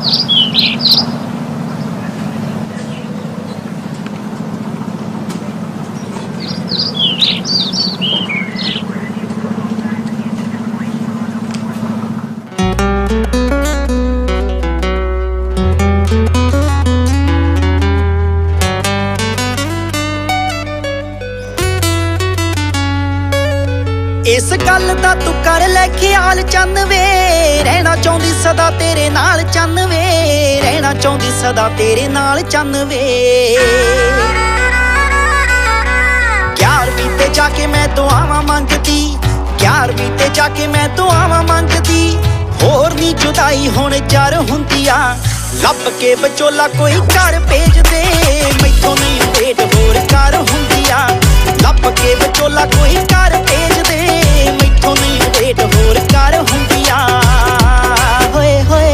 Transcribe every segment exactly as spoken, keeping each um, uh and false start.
इस गल दा तू कर लै ख्याल चन्न वे, रहना चाहुंदी सदा तेरे नाल चन्न वे, रहना चाहुंदी सदा तेरे नाल चन्न वे। ग्यारहवीं ते जाके मैं दुआवां मंगदी, ग्यारहवीं ते जाके मैं दुआवां मंगदी, होर नी जुदाई हुण जर हुंदिया, लभ के बचोला कोई घर भेज दे, मैथों नहीं भेट होर कर हुंदिया, लभ के बचोला कोई घर भेज दे, मैथों नहीं भेट होर कर हुंदिया। होए होए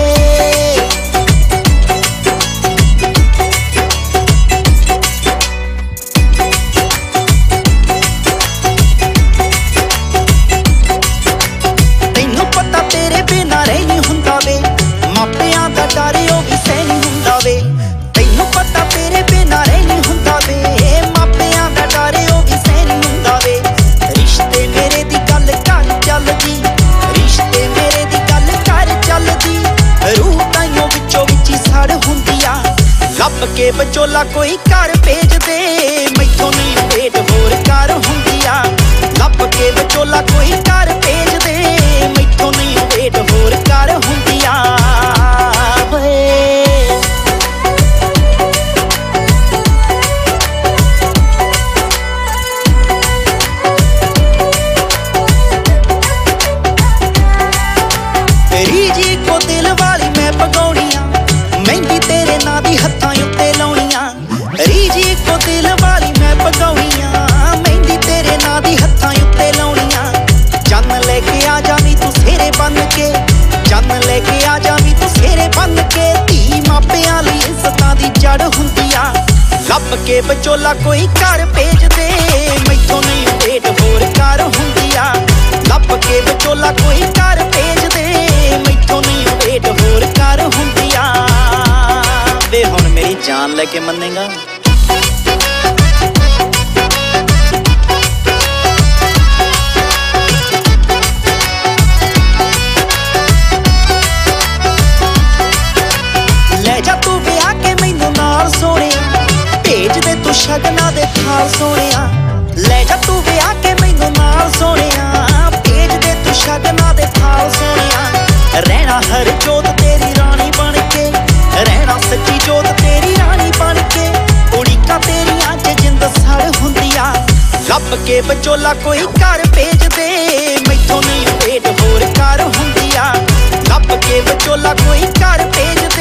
तैनू पता तेरे बिना रह नहीं हुंदा वे, मापियां दा डर ओ भी सह नहीं हुंदा वे, तैनू पता तेरे बिना रह नहीं हुंदा वे, मापियां दा डर ओ भी सह नहीं हुंदा वे। रिश्ते मेरे दी गल कर चलदी, रिश्ते मेरे दी गल कर चलदी, रूह ताइयों विचों विच सड़ हुंदिया, लभ के बचोला कोई घर भेज दे, मैथों नहीं भेट होर कर हुंदिया, लभ के बचोला कोई घर भेज दे, मैथों नहीं भेट होर कर हुंदिया। रीजी को दिल वाली मैं पगौड़ियां, मेहंदी तेरे नां दी हत्थां उत्ते लाउणियां, रीजी को दिल वाली मैं पगौड़ियां, मेहंदी तेरे नां दी हत्थां उत्ते लाउणियां, चन्न लेके आ जावी तू सेरे बन के, चन्न लेके आ जावी तू सेरे बन के, धी मापियां लई इज्जतां दी जड़ हुंदिया, लभ के बचोला कोई घर भेज दे, मैथों नहीं भेट होर कर हुंदिया, लभ के बचोला कोई घर भेज दे, मैथों नहीं भेट होर कर हुंदिया। वे हुण मेरी जान लेके मन्नेगा? ले जा तू विआह के मैनू नाल सोहणिया, भेज दे तू शगना दे थाल सोहणिया, ले जा तू विआह के मैनू नाल सोहणिया, भेज दे तू शगना दे थाल सोहणिया, रहना हर जोत तेरी रानी बन के, रहना सच्ची जोत तेरी रानी बन के, उड़ीका तेरियां च जिंद सड़ हुंदिया, लभ के बचोला कोई घर भेज दे, मैथों नहीं भेट होर कर हुंदिया, लभ के बचोला कोई घर भेज दे।